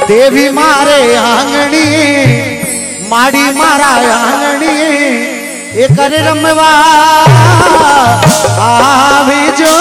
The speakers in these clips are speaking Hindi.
देवी मारे आंगणी माड़ी मारा आंगणी एक रमवा आवी जो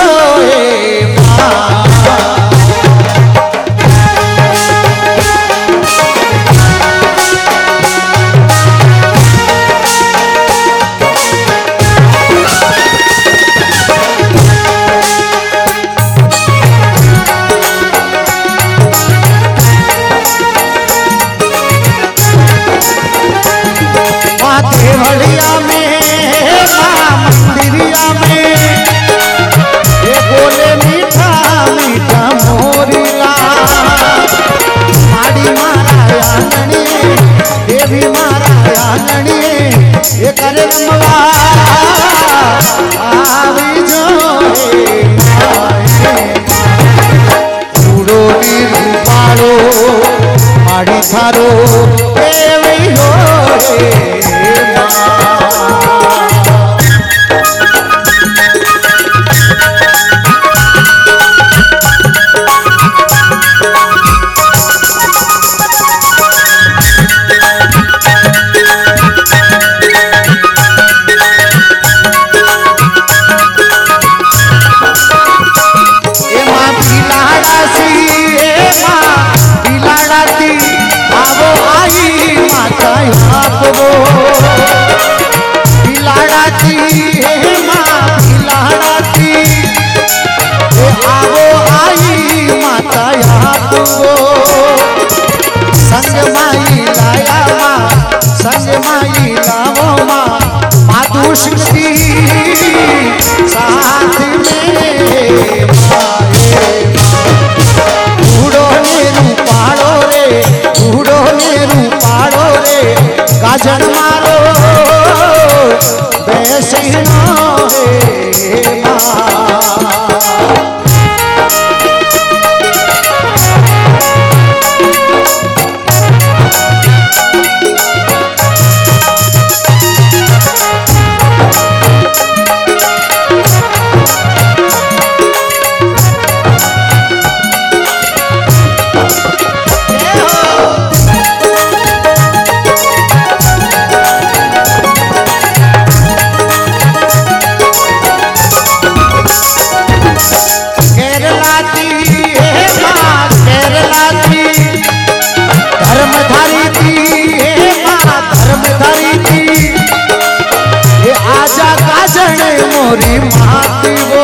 देवलिया में मंदिरिया में ये बोले मीठा मीठा मोरिया माड़ी मारा आंगणी देवी मारा आंगणी ये करे रमवा आवी जो रूड़ो नी रूपालो माड़ी थारो देवी हो गाजन मारो बेसिनो मोरी माती वो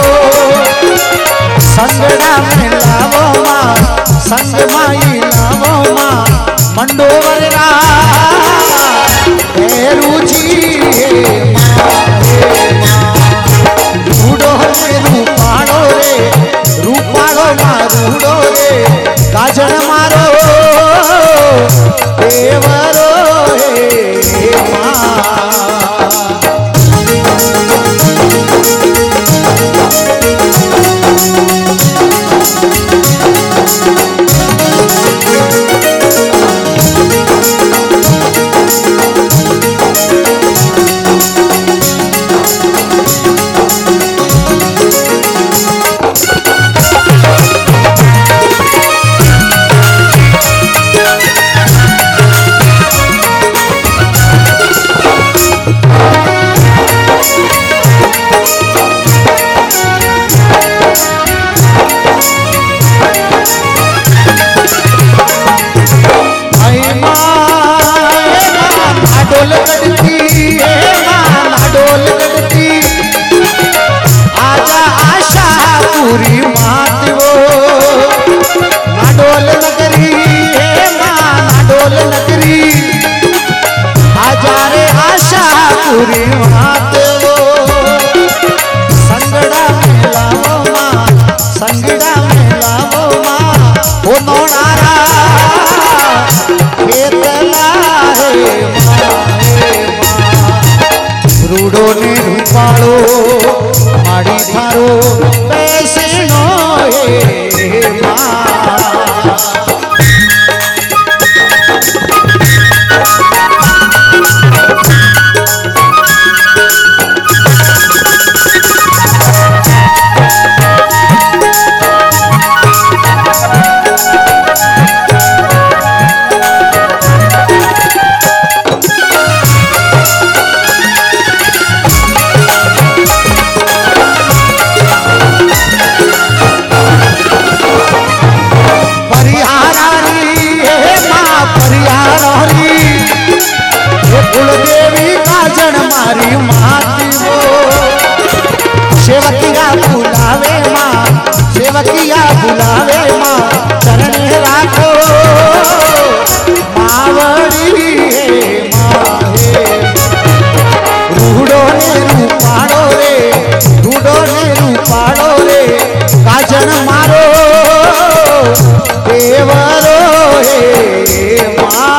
संगड़ा में लावो माँ संग माई लावो माँ मंडोवरा रुचि रूडो रे रूपाड़ो माँ रूडो रे गाजन मारो देवरो हे माँ देवरो हे माँ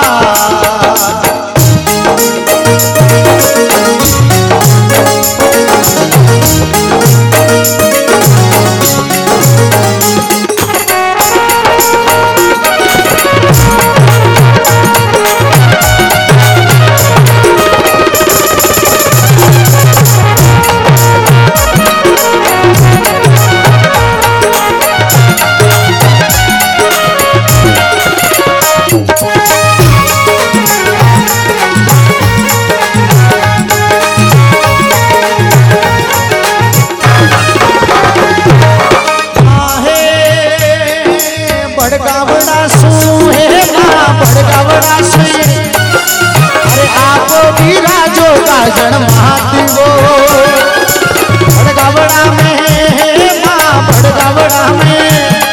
अरे आप भी राजो का जन्माती वो बड़गावड़ा में माँ बड़गावड़ा में